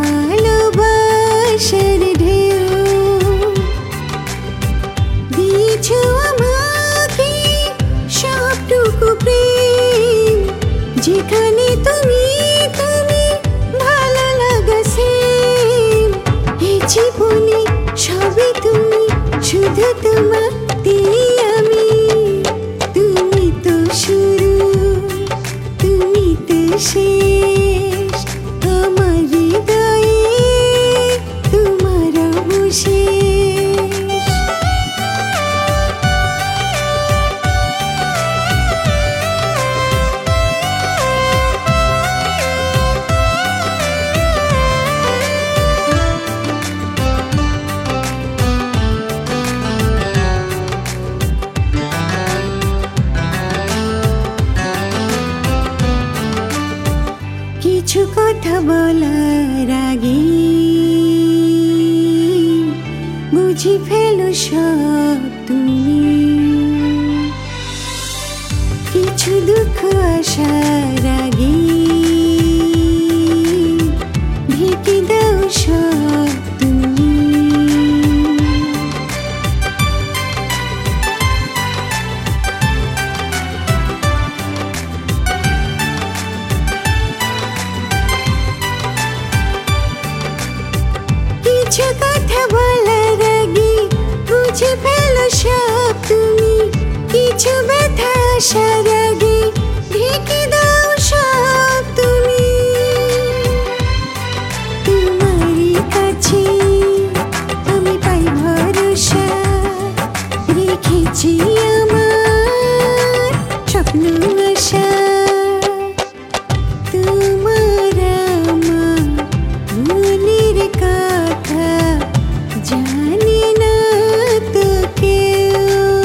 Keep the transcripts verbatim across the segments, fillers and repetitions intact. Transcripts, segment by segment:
ভালোবাসার ঢেউ দিয়েছো আমাকে সবটুকু প্রেম, যেখানে তুমি তুমি ভালো লাগাছে। এই জীবনে সবই তুমি, শুধু তোমাকে আমি। তুমি তো শুরু, তুমি তো শেষ, আমার হৃদয়ে তোমার অবশেষ। কিছু কথা বলার আগে বুঝি ফেলো সব তুমি, কিছু দুঃখ আসার আগে ঢেকে দাও সব তুমি। কিছু কথা বলার আগে বুঝে ফেলো সব তুমি, কিছু ব্যথা আসার আগে ঢেকে দাও সব তুমি। তোমারই কাছে আমি পাই ভরসা, রেখেছি আমার স্বপ্ন আশা। তোমার আমার মনের কথা জানি না তো কেউ।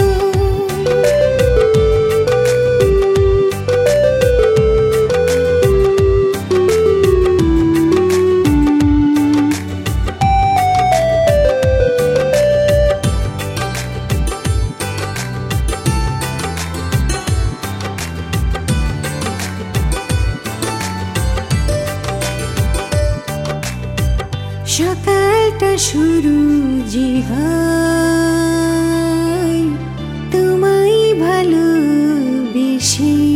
সকালটা শুরু যে হয় তোমায় ভালোবেসে।